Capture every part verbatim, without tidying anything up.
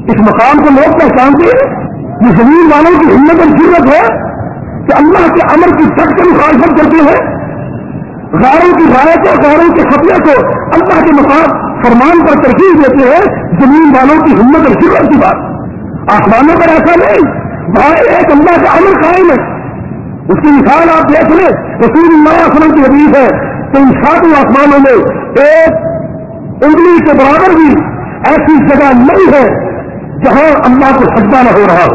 اس مقام کو لوگ پہچانتے ہیں. یہ زمین والوں کی ہمت اور جرت ہے کہ اللہ کے امر کی سخت مخالفت کرتے ہیں. غاروں کی رائے کو, غاروں کے خطرے کو اللہ کے مقام فرمان پر ترجیح دیتے ہیں. زمین والوں کی ہمت اور جرت کی بات. آسمانوں پر ایسا نہیں, وہاں ایک اللہ کا امر قائم ہے. اس کی مثال آپ دیکھ لیں, رسول اللہ صلی اللہ علیہ وسلم کی حدیث ہے کہ ان ساتوں آسمانوں میں ایک انگلی کے برابر بھی ایسی جگہ نہیں ہے جہاں اللہ کو سجدہ نہ ہو رہا ہو.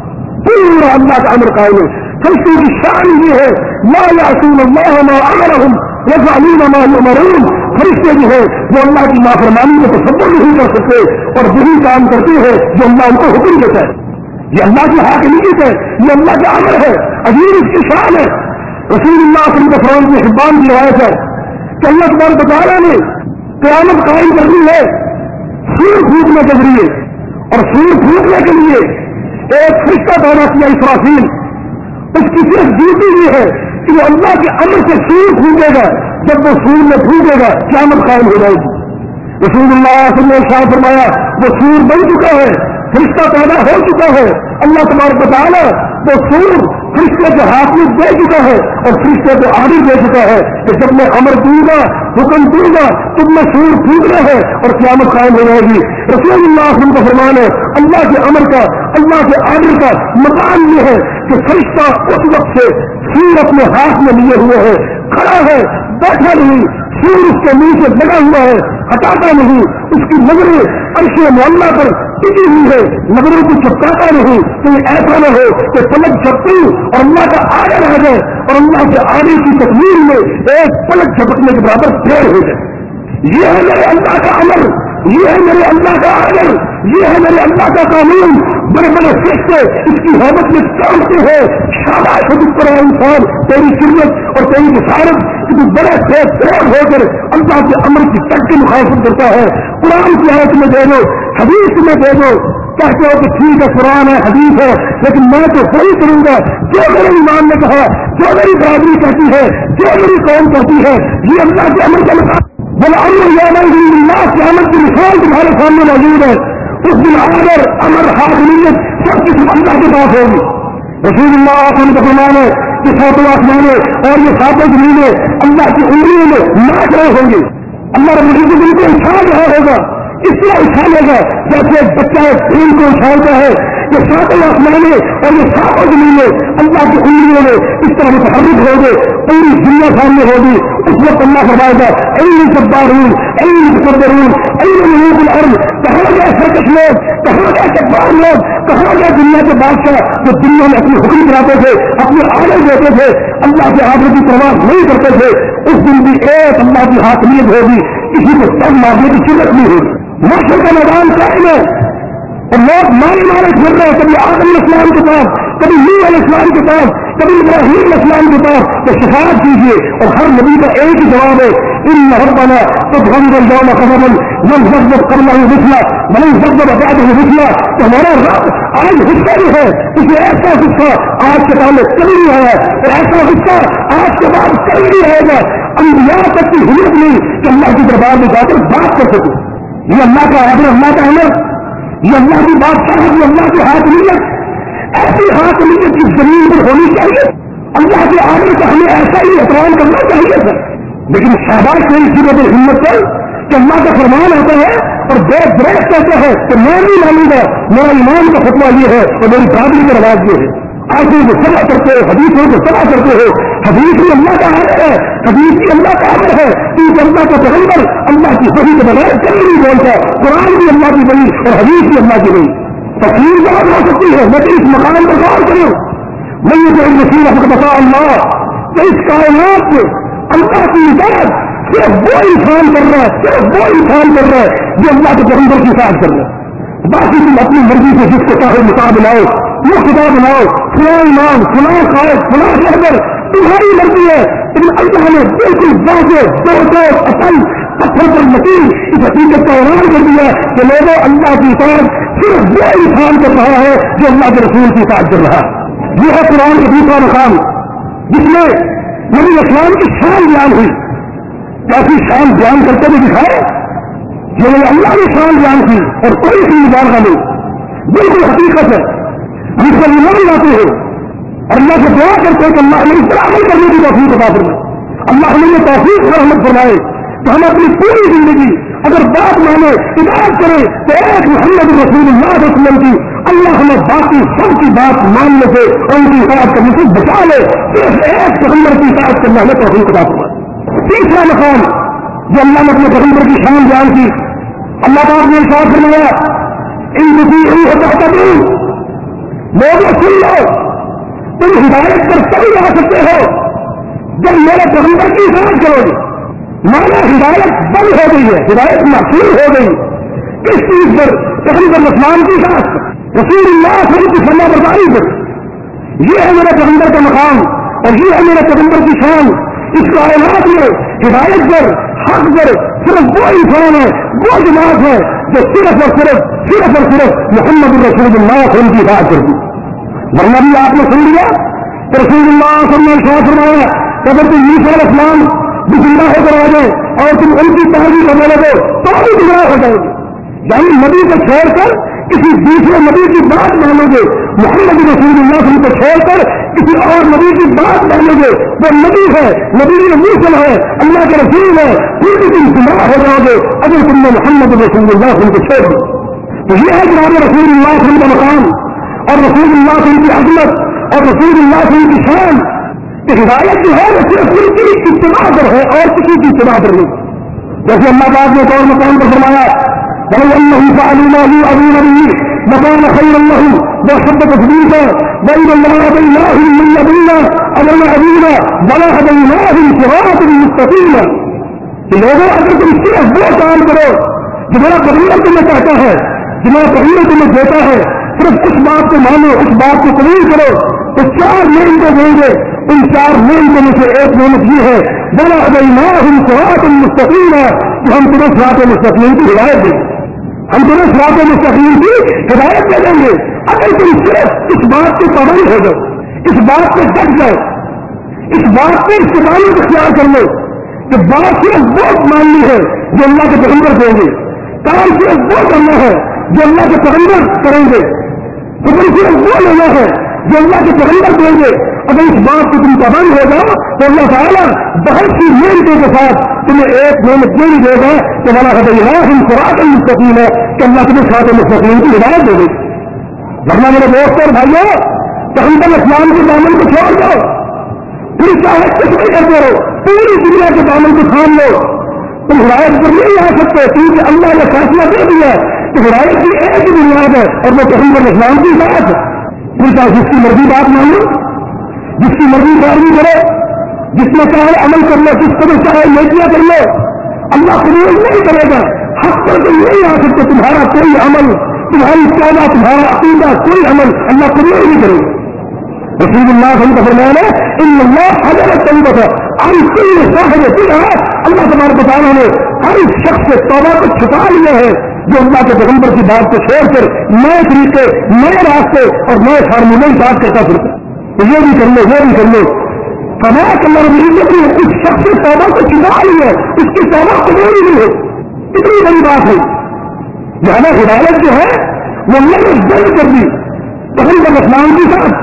پورا اللہ کا امر قائم ہے. فرشتوں کی شان یہ ہے, لا یعصون اللہ ما امرهم یفعلون ما یؤمرون. فرشتے جو ہے وہ اللہ کی نافرمانی کو تصور نہیں کر سکتے اور وہی کام کرتے ہیں جو اللہ ان کو حکم دیتا ہے. یہ اللہ کی حاکمیت ہے, یہ اللہ کا امر ہے, عظیم اس کی شان ہے. رسول اللہ صلی اللہ علیہ وسلم کی حبان کی روایت ہے کہ اللہ تبارک و تعالیٰ نے قیامت قائم کرنی ہے سور پھونکنے کے ذریعے, اور سور پھونکنے کے لیے ایک فرشتہ پیدا کیا اسرافیل. اس کی صرف ڈیوٹی یہ ہے کہ وہ اللہ کے امر سے سور پھونکے گا. جب وہ سور میں پھونکے گا قیامت قائم ہو جائے گی. رسول اللہ صلی اللہ علیہ وسلم فرمایا وہ سور بن چکا ہے, فرشتہ پیدا ہو چکا ہے. اللہ تبارک و تعالیٰ وہ سور فرشتے کے ہاتھ میں دے چکا ہے اور فرشتے کو آگے دے چکا ہے کہ جب میں امر دوں گا, حکم دوں گا, تم میں سور پھونکنا ہے اور قیامت قائم ہو جائے گی. رسول اللہ صلی اللہ علیہ وسلم کا فرمان ہے, اللہ کے امر کا, اللہ کے آرڈر کا مقام یہ ہے کہ فرشتہ اس وقت سے سور اپنے ہاتھ میں لیے ہوئے ہے, کھڑا ہے, بیٹھا نہیں. سور اس کے منہ سے لگا ہوا ہے, ہٹاتا نہیں. اس کی نظریں عرش معلیٰ پر ٹکی ہوئی ہے, نظروں کو چپکاتا نہیں. تو یہ ایسا نہ ہو کہ پلک جھپکوں اور اللہ کا آگے رہ جائے اور اللہ کے آگے کی تکمیل میں ایک پلک جھپکنے کے برابر دیر ہو جائے. یہ ہے میرے اللہ کا امر, یہ ہے میرے اللہ کا آگے, یہ ہے میرے اللہ کا قانون. بڑے بڑے فرشتے اس کی حیبت میں چاہتے ہیں. شاباش ہے پر انسان, تیری سنت اور تیری بشارت کہ تو بڑے سے پیر ہو کر اللہ کے امر کی تک کی مخالفت کرتا ہے. قرآن کی آیت میں دے دو, حدیث میں دے دو, کہتے ہو کہ ٹھیک ہے قرآن ہے, حدیث ہے, لیکن میں تو وہی کروں گا جو میرے ایمان نے کہا, جو میری برادری کہتی ہے, جو میری قوم کہتی ہے. یہ اللہ کے امر کا مقام. بلا امر اللہ کے امر کی مثال تمہارے سامنے موجود ہے. اس دن آگر امر حاکمیت سب کچھ اللہ کے پاس ہوگی. رسول اللہ صلی اللہ علیہ وسلم کا فرمان ہے کہ ساتوں آسمانیں اور یہ ساتوں زمینیں اللہ کی انگلیوں میں ناچ رہے ہوں گے. اللہ رب العزت ان کو اچھال رہا ہوگا, اس طرح اچھالے گا جیسے ایک بچہ پھول کو اچھالتا ہے. یہ ساتوں آسمانیں اور یہ ساتوں زمینیں اللہ کی انگلیوں میں اس طرح متحرک ہو گئے, پوری دنیا سامنے ہوگی. اس وقت اللہ فرمائے گا این جبارون, این مقدرون, این ملوک الارض. کہاں گئے سرکش لوگ, کہاں گئے جبار لوگ, کہاں گئے دنیا کے بادشاہ جو دنیا میں اپنی حکم کراتے تھے, اپنے آگے دیتے تھے, اللہ کے آگے کی پرواہ نہیں کرتے تھے. اس دن بھی ایک اللہ کی حاکمیت ہوگی, کسی کو سب مارنے کی ضرورت نہیں ہوگی. معاشرے کا میدان قائم ہے اور لوگ مارے مارے پھر رہے, کبھی آدم علیہ السلام کے پاس, کبھی نوح علیہ السلام کے پاس, کبھی ابراہیم علیہ السلام کے پاس. تو شفاعت کیجیے, اور ہر نبی کا ایک ہی جواب ہے, ان ربنا تبغض اليوم قسما من كذب قبله مثلا من كذب بعده مثلا. تو ہمارا رب آج غصہ جو ہے اسے ایسا غصہ آج کے پہلے کبھی نہیں آیا اور ایسا غصہ آج کے بعد کبھی نہیں آئے گا. انبیاء تک کی ہمت نہیں کہ اللہ کے دربار میں جا کر بات کر سکے. یہ اللہ کا آدر, اللہ کا امر, یہ اللہ کی بادشاہ, یہ اللہ کی حاکمیت. ایسی حاکمیت کی زمین پر ہونی چاہیے. اللہ کے آدر کا ہمیں ایسا ہی احترام کرنا چاہیے تھا. لیکن شہباز سے اسی وجہ ہمت پر کہ اللہ کا فرمان ہوتا ہے اور بے بریک کہتا ہے کہ میں نہیں مانوں گا, میرا ایمان کا فتویٰ یہ ہے اور میری برادری کا رواج یہ ہے. آنکھوں کو سبا کرتے ہو, حدیثوں کو سبا کرتے ہو. حدیث بھی اللہ کا آدر ہے, حدیث بھی اللہ کا آدر ہے. کیونکہ اللہ کا پیغمبر اللہ کی وحی کے بغیر کبھی نہیں بولتا. قرآن بھی اللہ کی وحی اور حدیث بھی اللہ کی وحی. تقریر بہت ہو سکتی ہے, لیکن اس مقام پر غور کرو. میں یہ جو نصیب حق بتا اللہ کہ اس کائنات میں اللہ کی اطاعت صرف وہ انسان کر رہا ہے, صرف وہ انسان کر رہا ہے جو اللہ کے پیغمبر کی اطاعت کر رہا ہے. باقی تم اپنی مرضی سے جس کو چاہے متا بناؤ, وہ خدا بناؤ, فلاں امام, فلاں قائد, فلاں رہبر, تمہاری مرضی ہے. لیکن اللہ نے بالکل واضح دو سو اصل پتھر پر مکین اس حقیقت کا اعلان کر دیا کہ لوگوں اللہ کی اطاعت صرف وہ انسان کر رہا ہے جو اللہ کے رسول کی اطاعت کر رہا ہے. یہ ہے قرآن کا دوسرا مقام جس میں نبی اسلام کی شان بیان ہوئی. کافی شان بیان کرتے ہوئے دکھائے, جو اللہ نے شان بیان کی اور کوئی سی مبالغہ نہیں. بالکل حقیقت ہے. ہم اس پر ایمان لاتے ہیں اور اللہ سے دعا کرتے ہیں کہ اللہ ہمیں اس طرح عمل کرنے کی توفیق عطا فرمائے. اللہ ہمیں یہ توفیق رحمت فرمائے کہ ہم اپنی پوری زندگی اگر بات مانے اطاعت کریں تو ایک محمد رسول اللہ علیہ وسلم کی اللہ ہمیں باقی سب کی بات ماننے سے اور ان کی اطاعت کرنے سے بچا لے. صرف ایک پیغمبر کی اطاعت کرنا ہمیں توفیق عطا فرمائے. تیسرا مقام جو اللہ نے اپنے پیغمبر کی شان بیان کی, اللہ پاک نے ارشاد فرمایا ان تطیعوہ تہتدوا, لوگوں سن لو تم ہدایت پر تبھی جا سکتے ہو جب میرے پیغمبر کی اطاعت کرو گے. مانا ہدایت بند ہو گئی ہے, ہدایت محصول ہو گئی. کس چیز پر؟ پیغمبر اسلام کی اطاعت پر, رسول اللہ صلی اللہ علیہ وسلم کی فرما برداری پر. یہ ہے میرے پیغمبر کا مقام اور یہ ہے میرے پیغمبر کی شان. اس کائنات میں ہدایت پر, حق پر صرف وہ انسان ہے, وہ جماعت ہے جو صرف اور صرف صرف اور صرف محمد رسول اللہ صلی اللہ علیہ وسلم کی اطاعت کرتی. ورنہ بھی آپ نے سن لیا کہ رسول اللہ صلی اللہ علیہ وسلم نے فرمایا کہ اگر تم عیسیٰ علیہ السلام بسندہ ہو کر آ جائے اور تم ان کی پیروی کرنے لگو تو بھی گمراہ ہو جائے گے. یعنی نبی کو چھوڑ کر کسی دوسرے نبی کی بات مانو گے, محمد رسول اللہ صلی اللہ علیہ وسلم کو چھوڑ کر کسی اور نبی کی بات مانو گے, وہ نبی ہے, نبی مرسل ہے, اللہ کے رسول ہے, پھر بھی تم گمراہ ہو جاؤ گے اگر تم نے محمد رسول اللہ صلی اللہ علیہ وسلم کو چھوڑ دیا. تو یہ ہے جناب رسول اللہ صلی اللہ علیہ وسلم کا مقام اور رسول اللہ صلی اللہ علیہ وسلم کی عظمت اور رسول اللہ صلی اللہ علیہ وسلم کی شان. کہ ہدایت جو ہے وہ صرف ان کی اتباع پر ہے اور کسی کی اتباع پر نہیں. جیسے اللہ پاک نے ایک اور مقام پر فرمایا بھائی اللہ فعلوا ابو نبی مقام خیر اللہ وشد تثبیتا بین اللہ بینہ من لدنا امر ابینا ولا هدیناہم صراطا مستقیما. کہ لوگوں اگر تم صرف وہ کام کرو جو میرا پیغمبر تمہیں کہتا ہے, جو میرا پیغمبر تمہیں دیتا ہے, صرف اس بات کو مانو, اس بات کو قبول کرو, تو چار نعمتیں دیں گے. ان چار نعمتوں میں سے ایک نعمت یہ ہے ولا هدیناہم صراطا مستقیما, کہ ہم تمہیں صراط مستقیم کی ہدایت دیں گے. ہم تمہیں صراط مستقیم کی ہدایت دے دیں گے اگر تم صرف اس بات کے پابند ہو جاؤ, اس بات پہ ڈٹ جاؤ, اس بات پہ استقامت اختیار کر لو کہ بات صرف وہ ماننی ہے جو اللہ کے پیغمبر دیں گے, کام صرف وہ کرنا ہے جو اللہ کے پیغمبر کریں گے, حکم صرف وہ لینا ہے جو اللہ کے پیغمبر دیں گے. اگر اس بات کو تم پابند ہو جاؤ تو اللہ تعالیٰ بہت سی نعمتوں کے ساتھ تمہیں ایک نعمت یہ دے گا کہ ولا هدیناہم صراطا مستقیما, کہ اللہ تمہیں صراط مستقیم کی ہدایت دے گی. ورنہ میرے دوست اور بھائیوں, پیغمبر اسلام کے دامن کو چھوڑ دو, پھر چاہے کچھ بھی کرتے رہو, پوری دنیا کے دامن کو تھام لو, تم ہدایت پر نہیں آ سکتے کیونکہ اللہ نے فیصلہ دے دیا کہ ہدایت کی ایک ہی بنیاد ہے اور وہ پیغمبر اسلام کی بات ہے. پھر چاہے جس کی مرضی بات مان لو, جس کی مرضی پیروی کرو, جس میں چاہے عمل کر لو, جس قدر چاہے نیکیاں کر لو, اللہ قبول نہیں کرے گا. حق پر تم نہیں آ سکتے, تمہارا کوئی عمل, تمہاری توبہ, تمہارا عقیدہ, کوئی عمل اللہ قبول نہیں کرے گا. رسول اللہ صلی اللہ علیہ وسلم کا فرمان ہے ان اللہ حضر التوبہ عن کل صاحب بدعہ, اللہ تبارک و تعالیٰ نے ہر شخص سے توبہ کو چھپا لیا ہے جو اللہ کے پیغمبر کی بات کو چھوڑ کر نئے طریقے, نئے راستے اور نئے فارمولے بات کرتا پھرتا. تو یہ بھی کر لو, وہ بھی کر لو. فرمایا کہ اللہ رب العزت نے اس شخص سے توبہ کو چھپا لی ہے, اس کی توبہ قبول ہی نہیں ہے. اتنی بڑی بات ہے. جہاں ہدایت جو ہے وہ اللہ نے جلد کر دی پیغمبر اسلام کے ساتھ.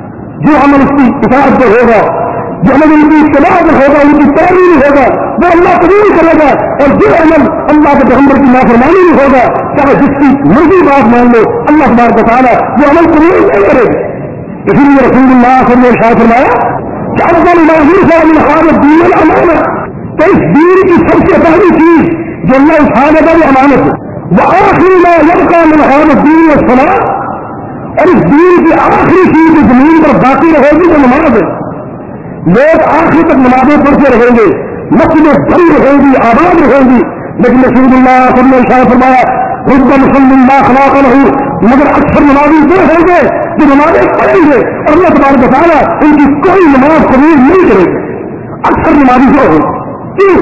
جو عمل اس کی اطاعت پر ہوگا, جو عمل ان کی اتباع پر ہوگا, ان کی پیروی نہیں ہوگا, وہ اللہ قبول کرے گا. اور جو عمل اللہ کے پیغمبر کی نافرمانی نہیں ہوگا, چاہے جس کی مرضی بات مان لو, اللہ تبارک و تعالیٰ وہ عمل قبول نہیں کرے گا. اسی لیے رسول اللہ صلی اللہ علیہ وسلم نے ارشاد فرمایا کہ افضل ما یرفع من هذا الدین الامانہ, تو اس دین کی سب سے پہلی چیز جو اللہ اٹھانے کا وہ امانت ہے. وآخر ما یبقى من هذا الدین الصلاۃ, اور اس دین کی آخری چیز جو زمین پر باقی رہے گی وہ نماز ہے. لوگ آخری تک نمازیں پڑھتے رہیں گے, مسجدیں بھری رہیں گی, آباد رہیں گی, لیکن رسول اللہ صلی اللہ علیہ وسلم نے فرمایا رب مسلم لا خلاق له, مگر اکثر نمازی وہ ہوں گے جو نمازیں پڑھیں گے اور اللہ تبارک و تعالیٰ ان کی کوئی نماز قبول نہیں کرے گا. اکثر نمازی وہ ہوں. کیوں؟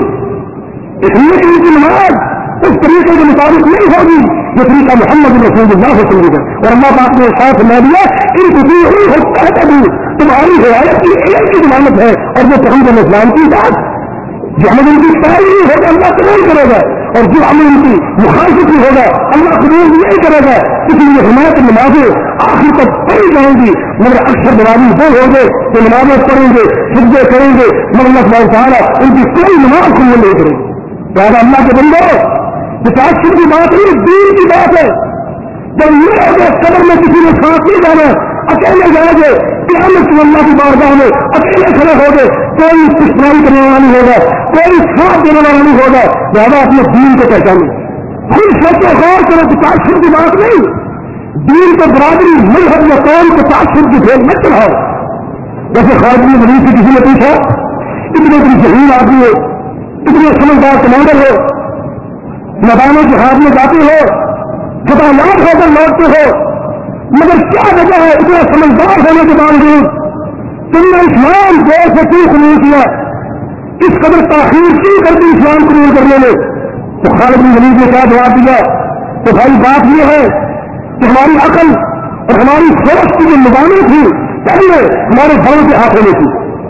اس لیے کہ ان کی نماز اس طریقے کے مطابق نہیں ہوگی جو طریقہ محمد رسول اللہ سے سمجھے گا. اور اللہ پاک نے ساتھ میں دیا ان کی کہتے بھی تمہاری ہدایت کی ایک ہی ضمانت ہے اور وہ پیغمبر اسلام کی بات جو ہمیں ان کی پیروی ہوگا اللہ قبول کرے گا. اور جو عمل ان کی مخالفت میں ہوگا اللہ قبول نہیں کرے گا. اس لیے حمایت نمازیں آخر تک پڑھی جائیں گی, مگر اکثر نمازی وہ ہوں گے کہ نمازیں پڑھیں گے, سجدے کریں گے, مگر اللہ سبحانہ تعالیٰ ان کی کوئی نماز قبول نہیں کرے گی. لہٰذا اللہ کے بندو, یہ تعصب کی بات نہیں, دین کی بات ہے. جب یہ ہو گیا قبر میں کسی نے سانس نہیں جانا, اکیلے جائیں گے قیامت میں اللہ کی بارگاہ میں اکیلے کھڑے ہو گئے, کوئی پشترائی کرنے والا نہیں ہوگا, کوئی ساتھ دینے والا نہیں ہوگا. لہٰذا اپنے دین کو پہچانے, خود سوچو غور کرو کہ تعصب کی بات نہیں, دین کو برادری مذہب یا قوم کو تعصب کی بھیل مت چڑھاؤ. جیسے خارجی مریض سے کسی نے پوچھا, اتنے اتنی ذہین آدمی ہو, اتنے سمجھدار کمانڈر ہو, میدانوں کے ہاتھ میں جاتے ہو, خطرناک ہو کر لوٹتے ہو, مگر کیا وجہ ہے اتنا سمجھدار ہونے کے باوجود تم نے اسلام دور سے کیوں قبول کیا, اس قدر تاخیر کیوں کر دی اسلام قبول کرنے میں؟ تو خالد بن ولید نے کیا جواب دیا؟ تو بھائی بات یہ ہے کہ ہماری عقل اور ہماری سوچ کی جو نظامیں تھی پہلے ہمارے بڑوں کے ہاتھوں میں تھی,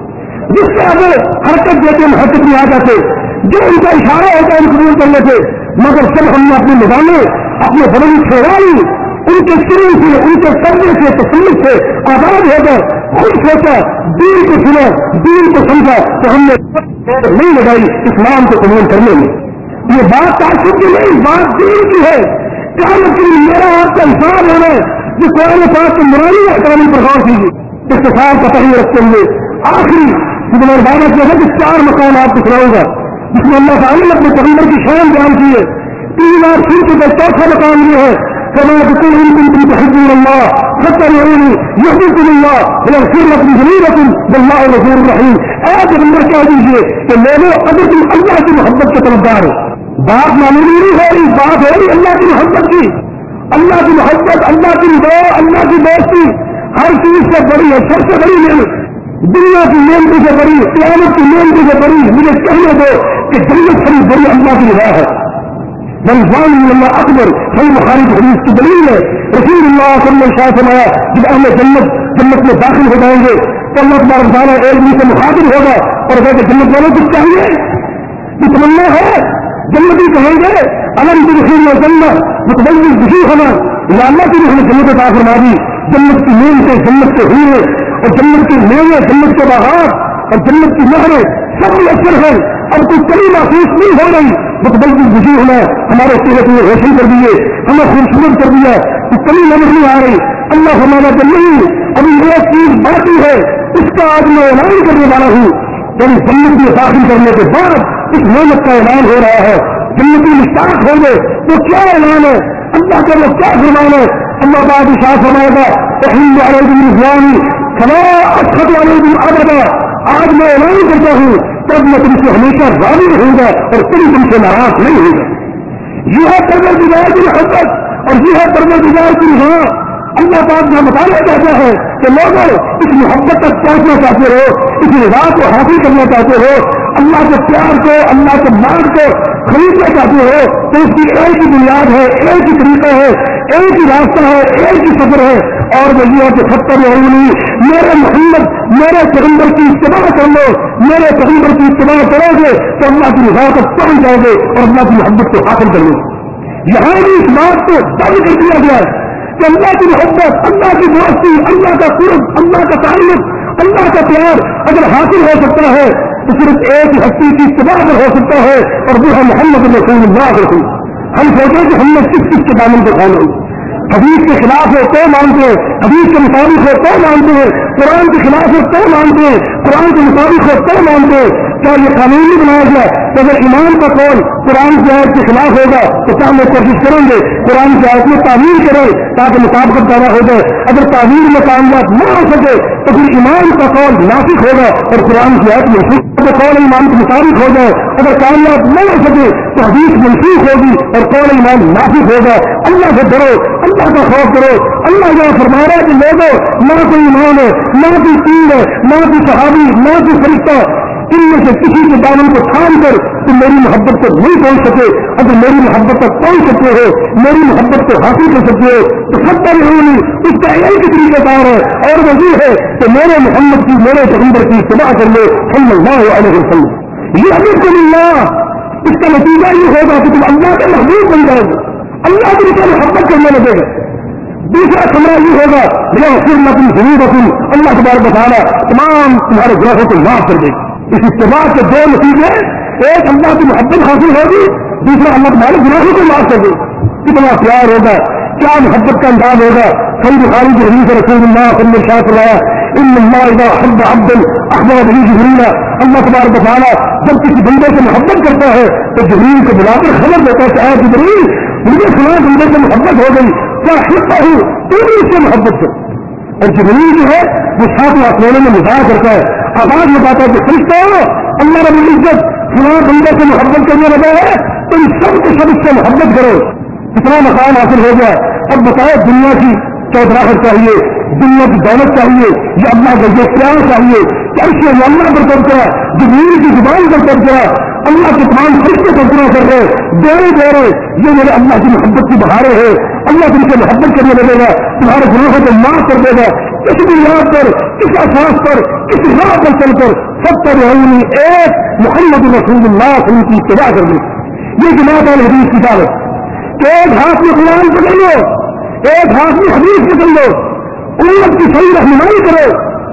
جس سے آگے حرکت دیتے ہم حرکت میں آ جاتے, جو ان کا اشارہ ہوتا ہے ہم قبول کر لیتے. مگر جب ہم نے اپنے نظامیں اپنے بڑوں کی چھوڑائی, ان کے سرے سے, ان کے قبضے سے, تسلط سے آزاد ہو کر خود سوچا, دین کو سنا, دین کو سمجھا, تو ہم نے نہیں لگائی اسلام کو قبول کرنے میں. یہ بات تعصب کی نہیں, بات دین کی ہے. قیامت کے لیے میرا آپ کا حساب ہونا ہے کہ قرآن پاک کے مرانی احکام پر غور کیجیے. اختصار کا تحریر رکھتے ہوئے آخری تمہارے بابت جو ہے کہ چار مقام آپ کو سناؤں گا جس میں اللہ تعالیٰ نے اپنے پیغمبر کی شان بیان کی ہے. تین بار پھر چکے, چوتھا مقام یہ ہے كما تقول إن كنتم تحبون الله فاتبعوني يحببكم الله ويغفر لكم ذنوبكم والله غفور رحيم. اے پیغمبر کہہ دیجیے کہ لوگوں اگر تم اللہ کی محبت کے طرفدار ہو, بات معمولی نہیں ہو رہی, بات ہو رہی اللہ کی محبت کی. اللہ کی محبت, اللہ کی رضا, اللہ کی دوستی ہر چیز سے بڑی ہے, سب سے بڑی نعمت دنیا کی نعمتوں سے بڑی, قیامت کی نعمتوں سے بڑی. مجھے کہنے دو کہ جنت سے بڑی اللہ کی رضا ہے. رمضان اللہ اکبر صحیح بخاری کی حدیث کی دلیل ہے. رسول اللہ صلی اللہ علیہ وسلم فرمایا جب اہل جنت جنت میں داخل ہو جائیں گے تو اللہ تبارک و تعالیٰ ایک دوسرے سے مخاطب ہوگا اور کہتے جنت والوں کچھ چاہیے, تمنا ہے. جنتی کہیں گے الم تدخلوا الجنہ متبوع خوشی ہونا, یا اللہ کی ہمیں جنت عطا فرما دی. جنت کی نعمتیں, جنت کے حوریں اور جنت کے میوے, جنت کے باغات اور جنت کی نہریں سب میسر ہیں. اب کوئی کمی محسوس نہیں ہو رہی. متبدل خوشی ہونا ہمارے چہرے کو روشن کر دیے, ہمیں خوبصورت کر دیا, تو کمی نظر نہیں آ رہی. اللہ ہمارا دل نہیں, ابھی ایک چیز باقی ہے, اس کا آج میں اعلان کرنے والا ہوں. یعنی جنت میں داخل کرنے کے بعد اس نعمت کا اعلان ہو رہا ہے. جنتی مشتاق ہوں گے تو کیا اعلان ہے, اللہ کا وہ کیا فرمان ہے. اللہ بعد اشاعت فرمائے گا تحریم علیکم رضوانی کما اشهد علیکم ابدا. آج میں اعلان کرتا ہوں تب میں تم سے ہمیشہ راضی رہوں گا اور تم تم سے ناراض نہیں ہوگا. یہ ہے پروردگار کی محبت اور یہ ہے پروردگار کی رضا. اللہ پاک جو بتانا چاہتا ہے کہ لوگوں اس محبت تک پہنچنا چاہتے ہو, اس رضا کو حاصل کرنا چاہتے ہو, اللہ کے پیار کو, اللہ کے مان کو خریدنا چاہتے ہو, تو اس کی ایک ہی بنیاد ہے, ایک ہی طریقہ ہے, ایک ہی راستہ ہے, ایک ہی سفر ہے, اور وہ یہ کہ ستر رہی میرے محمد میرے پیغمبر کی اتباع کر لو. میرے پیغمبر کی اتباع کرو گے تو اللہ کی رضا تک پہنچ جاؤ گے اور اللہ کی محبت کو حاصل کر لو. یہاں بھی اس بات کو دب کر دیا گیا ہے کہ اللہ کی محبت, اللہ کی دوستی, اللہ کا قرب, اللہ کا تعلق, اللہ کا پیار اگر حاصل ہو سکتا ہے تو صرف ایک ہستی کی اتباع پر ہو سکتا ہے, اور وہ ہے محمد رسول اللہ علیہ وسلم. ہم سوچیں کہ ہم نے کس کس کے دامن کو کھانا ہو. حدیث کے خلاف ہے تو مانتے ہیں, حدیث کے مطابق ہے تو مانتے ہیں, قرآن کے خلاف ہے تو مانتے ہیں, قرآن کے مطابق ہے تو مانتے ہیں. کیا یہ قانون نہیں بنایا گیا کہ اگر ایمان کا قول قرآن کی آیت کے خلاف ہوگا تو کیا ہم لوگ کوشش کریں گے قرآن کی آیت میں تعمیر کریں تاکہ مطابقت پیدا ہو جائے. اگر تعمیر میں کامیاب نہ ہو سکے تو پھر ایمان کا قول ناسخ ہوگا اور قرآن کی آیت منسوخ. اگر قول ایمان کے مطابق ہو جائے, اگر کامیاب نہ ہو سکے تو حدیث منسوخ ہوگی اور قول ایمان ناسخ ہوگا. اللہ سے ڈرو, اللہ کا خوف کرو. اللہ یہاں فرما رہا ہے کہ لوگوں نہ کوئی ایمان ہے, نہ کوئی تین ہے, نہ کوئی صحابی, نہ کوئی فرشتہ, ان میں سے کسی کے دامن کو تھام کر تم میری محبت تک نہیں پہنچ سکے. اگر میری محبت تک پہنچ سکتے ہو, میری محبت کو حاصل کر سکتے ہو تو سب پر نہیں, اس کا ایک طریقہ کار ہے اور وہ یہ ہے کہ میرے محمد کی, میرے پیغمبر کی اتباع کر لو صلی اللہ علیہ وسلم. یہ حبیب اللہ اس کا نتیجہ یہ ہوگا کہ تم اللہ کے محبوب بن جاؤ گے، اللہ کی طرف محبت کرنے لگے گا۔ دوسرا ثمرہ یہ ہوگا یغفر لکم ذنوبکم، اللہ تبارک و تعالیٰ تمام تمہارے گناہوں کو معاف کر دے گا۔ اس اتباع کے دو نتیجے، ایک اللہ کی محبت حاصل ہوگی، دوسرا اللہ تمہارے گناہوں کو معاف کر دے گا۔ کتنا پیار ہوگا، کیا محبت کا انداز ہوگا۔ صحیح بخاری کی حدیث رسول اللہ صلی اللہ علیہ وسلم فرمایا ان اللہ اذا حب عبدا اخبر به جبریل، اللہ تبارک و تعالیٰ جب کسی بندے سے محبت کرتا ہے تو جبریل کو بلا کر خبر دیتا ہے کہ اے جبریل مجھے فلاں بندے سے محبت ہو گئی، کیا حصہ ہوں تو بھی اس سے محبت کر۔ اور جبریل جو ہے وہ ساتھ آسمانوں میں نظار کرتا ہے، آواز بتاتا ہے کہ فرشتوں اللہ رب العزت فلاں بندے سے محبت کرنے لگا ہے، تم سب کے سب اس سے محبت کرو۔ کتنا مقام حاصل ہو گیا۔ اب بتائے دنیا کی چودراہٹ چاہیے، دنیا کی دولت چاہیے، یا اللہ کا یہ پیار چاہیے کہ اسے اللہ پر تبصرہ، جبریل کی زبان پر تبصرہ، اللہ کے تمام فرشتے تبصرہ کر رہے دورے دورے، یہ میرے اللہ کی محبت کی بہاریں ہے، اللہ تم سے محبت کرنے لگے گا، تمہارے گناہوں کو معاف کر دے گا۔ کس بنیاد پر، کس اساس پر، کس راہ پر چل کر سب پر ایک محمد رسول اللہ صلی اللہ علیہ وسلم کی اتباع کر دی۔ یہ جماعت الحدیث کی دعوت کہ ایک ہاتھ میں قرآن پکڑ لو، ایک ہاتھ میں حدیث پکڑ لو، امت کی صحیح رہنمائی کرو۔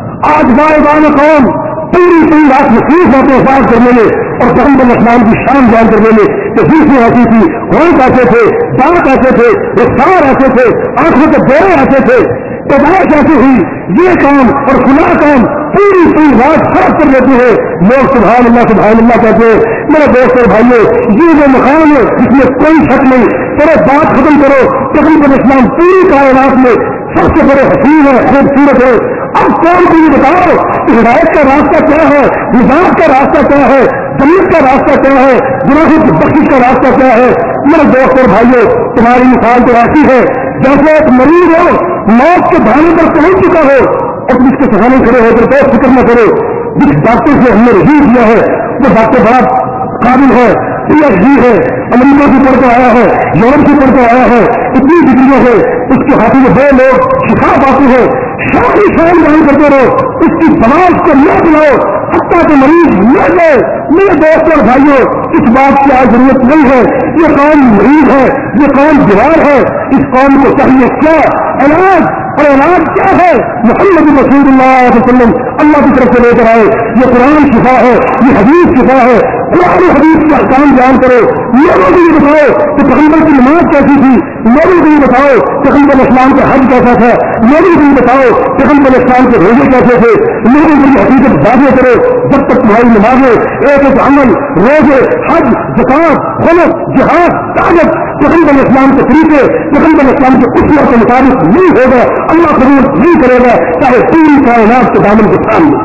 آج بائے بائیں قوم پوری پوری رات مصروف ہوتے حفاظ کرنے میں اور پیغمبر اسلام کی شان بیان کرنے میں کہ دوسری ایسی تھی، ہوئے ایسے تھے، دانت ایسے تھے، رفتار ایسے تھے، آنکھوں کے دورے ایسے تھے، پیدائش ایسی ہوئی، یہ کام اور کھلا کام پوری پوری رات فرق کر لیتے ہیں۔ لوگ سبحان اللہ سبحان اللہ کہتے ہیں۔ میرے دوست اور بھائیوں، یہ جو مقام ہے جس میں کوئی شک نہیں، تیرے بات ختم کرو، پیغمبر اسلام پوری کائنات میں سب سے بڑے حسین ہے، خوبصورت ہے۔ اب کون کو یہ بتاؤ کہ ہدایت کا راستہ کیا ہے، نجات کا راستہ کیا ہے، جنت کا راستہ کیا ہے، گناہوں کی بخشش کا راستہ کیا ہے۔ میرے دوست اور بھائیوں، تمہاری مثال تو ایسی ہے جیسے ایک مریض ہو، موت کے دھانے پر پہنچ چکا ہو اور جس کے سہانے کھڑے ہو کر بہت فکر نہ کرو۔ جس ڈاکٹر سے ہم نے رجوع کیا ہے وہ ڈاکٹر بڑا قابل ہے، پی ایچ ڈی ہے، امریکہ سے پڑھ کر آیا ہے، یورپ سے پڑھ کر آیا ہے، اتنی ڈگریاں ہے، اس کے ہاتھوں میں بڑے لوگ شفا پاتے ہیں، شان شان بیان کرتے رہو، اس کی دوا کو نہ پلاؤ حتیٰ کہ مریض نہ جائے۔ میرے دوست اور بھائیوں، اس بات کی آج ضرورت نہیں ہے، یہ قوم مریض ہے، یہ قوم بیمار ہے، اس قوم کو چاہیے کیا علاج، اور علاج کیا ہے؟ محمد رسول اللہ صلی اللہ علیہ وسلم اللہ کی طرف سے لے کر آئے، یہ قرآن شفا ہے، یہ حدیث شفا ہے۔ قرآن حدیث کا احکام بیان کرو، لوگوں کو یہ بتاؤ کہ پیغمبر کی نماز کیسی تھی، لوگوں کو یہ بتاؤ پیغمبر اسلام کا حج کیسا تھا، لوگوں کو یہ بتاؤ پیغمبر اسلام کے روزے کیسے تھے، لوگوں کو یہ حقیقت واضح کرو۔ جب تک تمہاری نمازیں ایک ایک عمل، روزے، حج، زکات، خلق، جہاد، طاقت پیغمبر اسلام کے طریقے، پیغمبر اسلام کے اصول کے مطابق نہیں ہوگا، اللہ قبول نہیں کرے گا، چاہے پوری کائنات کے دامن کے سامنے۔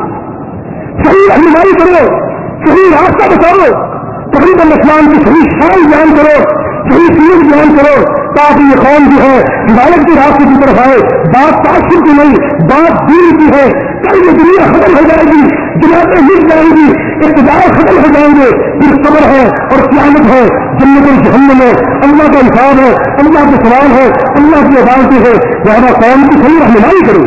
صحیح رہنمائی کرو، صحیح راستہ بتاؤ، پیغمبر اسلام کی صحیح شان بیان کرو، صحیح سیرت بیان کرو، تاکہ یہ قوم جو ہے ہدایت کے راستے کی طرف آئے۔ بات تعصب کی نہیں، بات دین کی ہے۔ کل یہ دنیا ختم ہو جائے گی، جماعتیں مل جائیں گی، اقتدار ختم ہو جائیں گے، پھر صبر ہے اور قیامت ہے، جنت اور جہنم ہے، اللہ کا حساب ہے، اللہ کے سوال ہے، اللہ کی عدالتیں ہے۔ لہذا قوم کی صحیح رہنمائی کرو۔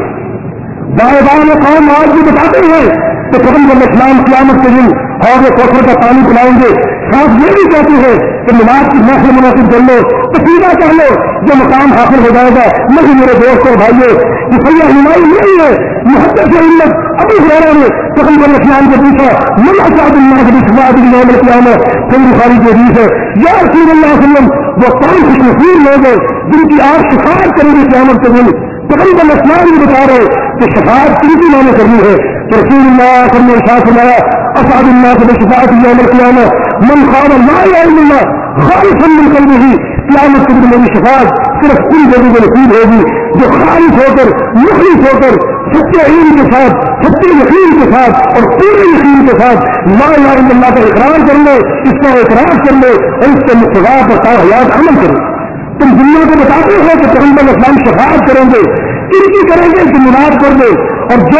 بائیں بائیں قوم آج بھی بتاتے ہیں کہ پیغمبر اسلام قیامت کے دن اور وہ کوثر کا پانی پلائیں گے، ساتھ یہ بھی کہتے ہیں کہ نماز کی محفل منعقد کر لو، تقریبا کر لو، جو مقام حاصل ہو جائے گا۔ نہیں میرے دوست اور بھائیوں، یہ صحیح رہنمائی نہیں ہے۔ محدث علت ابو ہریرہ نے پیغمبر اسلام سے پوچھا من اسعد الناس بشفاعت یوم القیامہ، صحیح بخاری کی حدیث ہے، یا رسول اللہ صلی اللہ علیہ وسلم وہ کون خوش نصیب لوگ ہیں جن کی آپ شفاعت کریں گے قیامت کے دن۔ پیغمبر اسلام بھی بتا رہے کہ شفاعت کن کی معنی کرنی ہے۔ تو رسول اللہ صلی اللہ علیہ وسلم نے اسعد الناس بشفاعت یوم القیامہ من قال لا الہ الا اللہ خالصا من قلبہ، قیامت کے دن میری شفاعت صرف ان لوگوں کو نصیب ہوگی جو خالص ہو کر، مخلص ہو کر، سچے علم کے ساتھ، سچے یقین کے ساتھ اور پورے یقین کے ساتھ لا الہ الا اللہ کا اقرار کر لے، اس کا اعتراف کر لے اور اس کے مقتضیات اور تعلیمات عمل کرے۔ تم دنیا کو بتاتے ہو کہ پیغمبر اسلام شفاعت کریں گے، کن کی کریں گے کہ مراد کر دے، اور جو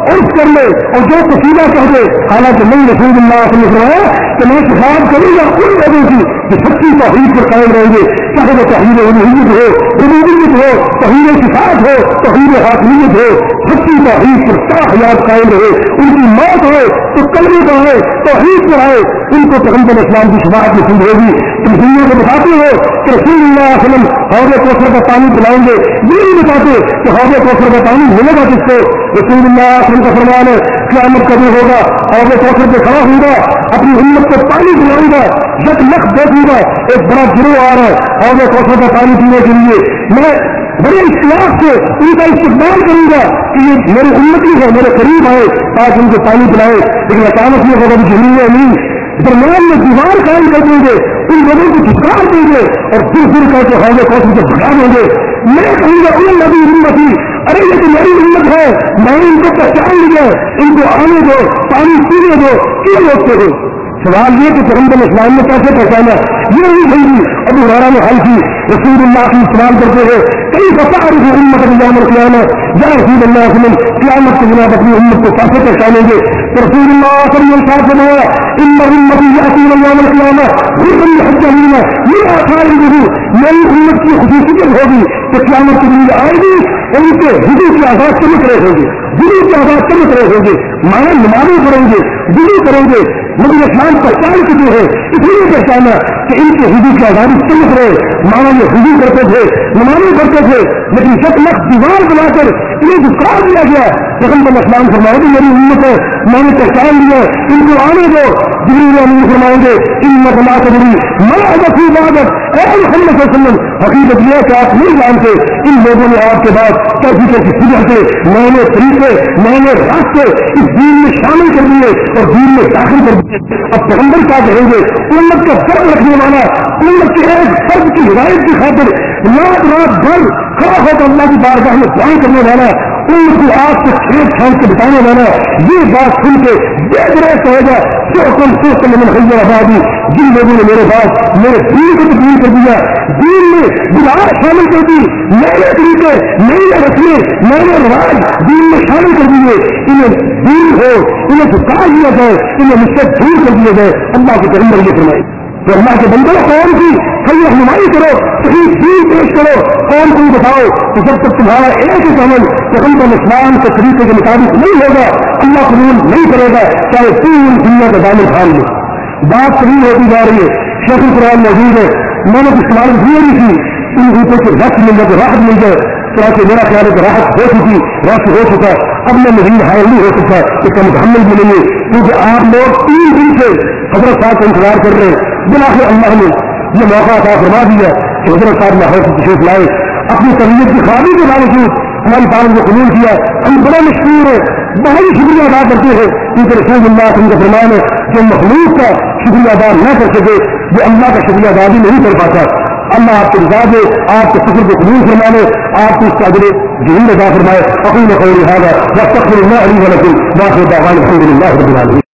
عرف کر لے اور جو قصیدہ کہہ دے، حالانکہ نہیں رسول اللہ صلی اللہ علیہ وسلم ہے کہ میں خطاب کروں گا ان لوگوں کی کہ سچی توحید پر قائم رہیں گے، چاہے وہ توحید الوہیت ہو، ربوبیت ہو، توحید صفات ہو، توحید حاکمیت ہو، سچی توحید پر تا حیات قائم رہے، ان کی موت ہو تو کلمے پر آئے، توحید پر آئے، ان کو پیغمبر اسلام کی شفاعت نصیب ہوگی۔ تم دنیا کو بتاتے ہو کہ رسول اللہ علیہ وسلم حوض کوثر کا پانی پلائیں گے، یہ نہیں بتاتے کہ حوض کوثر کا پانی ملے گا کس کو؟ رسول اللہ علیہ وسلم کا فرمان ہے قیامت کبھی ہوگا، حوض کوثر پہ کھڑا ہوں گا، اپنی امت کو پانی پلاؤں گا، یک لکھ دیکھوں گا، ایک بڑا گروہ آ رہا ہے حوض کوثر کا پانی پینے کے لیے، میں بڑے اختلاف سے ان کا استقبال کروں گا کہ یہ میرے امتی ہے، میرے قریب آئے تاکہ ان کو پانی پلائے، لیکن اچانک یہ ہوگا کہ جمیل امین درمیان میں دیوار قائم کر دیں گے، ان لوگوں کو چھٹکار دیں گے اور پھر پھر کر کے حوض کوثر سے بھگا دیں گے۔ میں کہوں گا ان نبی امتی، ارے یہ تو میری امت ہے، میں نے ان کو پہچان لیا، ان کو آنے دو، پانی پینے دو، کیوں روکتے ہو؟ سوال یہ کہ پیغمبر اسلام نے کیسے پہچانا؟ یہ نہیں بھائی ابو ہریرہ نے حل کی، رسول اللہ کی سوال کرتے ہیں کئی فتح امت یوم القیامت، یا رسول اللہ صلی اللہ علیہ وسلم قیامت کے بنا اپنی امت کو کیسے پہچانیں گے؟ تو رسول اللہ صلی اللہ علیہ وسلم نے ان امتی یاتون یوم القیامت غرا محجلین من آثار الوضوء، میری امت کی خصوصیت ہوگی کہ قیامت کے دن آئے گی اور ان کے وضو کی آواز چمک رہے ہوں گے، وضو کی آواز چمک رہے ہوں گے، مانا نمازیں پڑھیں گے، وضو کریں گے، نبی اسلام پہچان چکے ہیں، اس لیے پہچانا کہ ان کے وضو کی آزادی چمک رہے، مانا یہ وضو کرتے تھے، نمازیں پڑھتے تھے، لیکن یک لکھ دیوار بنا کر انہیں دکار دیا گیا۔ پیغمبر اسلام فرمائے کہ میری امت ہے، میں نے پہچان لیا، ان کو آنے دو۔ جبریل امین فرمائیں گے انک لا تدری ما احدث بعدک، اے محمد صلی اللہ علیہ وسلم حقیقت یہ کہ آپ نہیں جانتے ان لوگوں نے آپ کے بعد کیسی کیسی سجاتے نئے نئے طریقے نئے نئے راستے اس دین میں شامل کر دیے اور دین میں داخل کر دیے۔ اب پیغمبر کیا کہیں گے؟ امت کا فرد رکھنے والا، امت کے ایک فرد کی ہدایت کی خاطر رات رات بھر کھڑا ہو کر اللہ کی بارگاہ میں دعائیں کرنے والا، ان کی آپ سے چھیڑ چھاڑ کے بتانے والا، یہ بات سن کے بے درے کہے گا سوکم سوکم من خیر آبادی، جن لوگوں نے میرے پاس میرے دین کو تبدیل کر دیا، دین میں بدعات شامل کر دی، نئے طریقے نئے رسمیں نئے رواج دین میں شامل کر دیے، انہیں دین ہو انہیں جھکا دیا جائے، انہیں مجھ سے دور کر دیا جائے۔ اللہ کے پیغمبر یہ فرمائے تو اللہ کے بندوں قوم کی صحیح رہنمائی کرو، صحیح دین پیش کرو، قوم کو بتاؤ کہ جب تک تمہارا ایک ہی عمل پیغمبر اسلام کے طریقے کے مطابق نہیں ہوگا اللہ قبول نہیں کرے گا، چاہے پوری دنیا کا دامن تھام لو۔ بات صحیح ہوتی جا رہی ہے، شیخ القرآن موجود ہے، میں نے استعمال کی نہیں تھی، ان روپے سے رقص مل جائے راحت مل جائے، چنانچہ میرا خیال ہے کہ راحت ہو چکی رقص ہو چکا، اب میں مزید حائل نہیں ہو سکتا، اس کا مکمل بھی نہیں ہے، کیونکہ آپ لوگ تین دن سے حضرت صاحب کا انتظار کر رہے ہیں۔ بلاخر اللہ نے یہ موقع عطا فرما دیا کہ حضرت صاحب لاہور سے تشریف لائے، اپنی طبیعت کی خرابی کے باوجود ہماری بات کو قبول کیا، ہم بڑے مشکور ہیں، بہت ہی شکریہ ادا کرتے ہیں، کیونکہ رسول اللہ صلی اللہ علیہ وسلم کا فرمان ہے جو مخلوق کا شکریہ ادا نہ کر سکے وہ اللہ کا شکریہ ادا بھی نہیں کر پاتا۔ اللہ آپ کو رضا دے، آپ کے فکر کو قبول فرمائے، آپ کو اس کا اجر جمیل ادا فرمائے۔ اقول قولی ھذا واستغفر اللہ لی ولکم واخر دعوانا الحمد للہ رب العالمین۔